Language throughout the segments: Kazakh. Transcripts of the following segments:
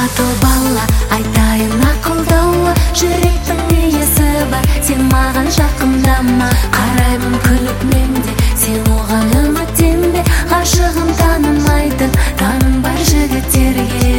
батыл бала, айтайын ақылдаулы, жүректің иесі бар, сен маған жақындама. Қараймын күліп мен де, сен оған үміттенбе. Ғашығым танымайтын, таным бар жігіттерге.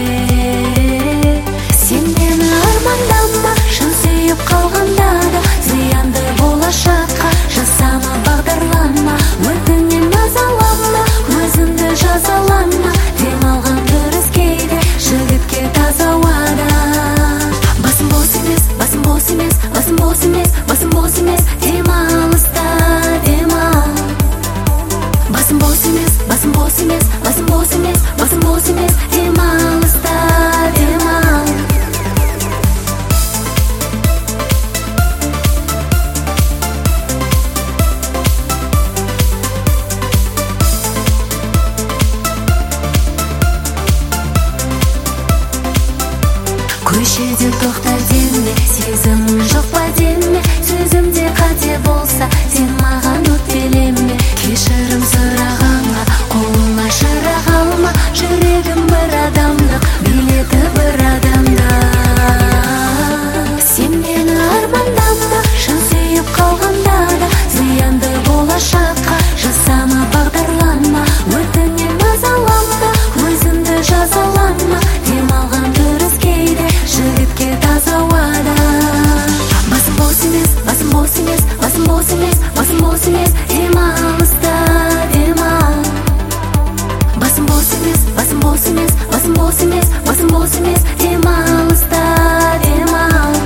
Сен мені армандама, шын сүйіп қалғанда да, зиянды болашаққа жасама бағдарлама. Өтінем мазалама, өзіңді жазалама. Демалған дұрыс кейде, жігітке таза ауада. Басым бос емес, басым бос емес, басым бос емес, басым бос емес, демалыста демал. Басым бос емес, басым бос емес, басым бос емес, басым бос емес, демалыста демал. Көшеде тоқтар деме, сезімің жоқ па деме. Сөзімде қате болса, сен маған өкпелеме. Кешірім сұрағанға қолыңа шырақ алма. Жүрегім бір адамдық, билеті бір адамда. Сен мені армандама, шын сүйіп қалғанда да, зиянды болашаққа жасама бағдарлама. Өтінем мазалама, өзіңді жазалама. Демалған дұрыс кейде, жігітке таза ауада. Басым бос емес, басым бос емес, басым бос емес, басым бос емес, демалыста демал. Басым бос емес, басым бос емес, басым бос емес, басым бос емес, демалыста демал.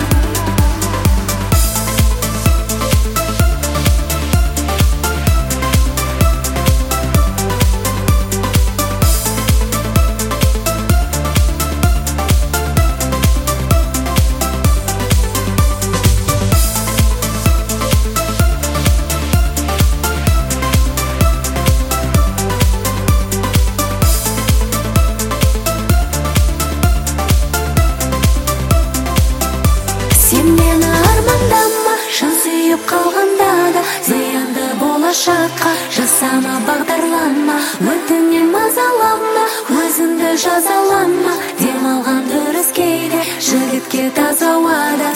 Сен мені армандама, шын сүйіп қалғанда да, зиянды болашаққа жасама бағдарлама. Өтінем мазалама, өзіңді жазалама. Демалған дұрыс кейде, жігітке таза ауада.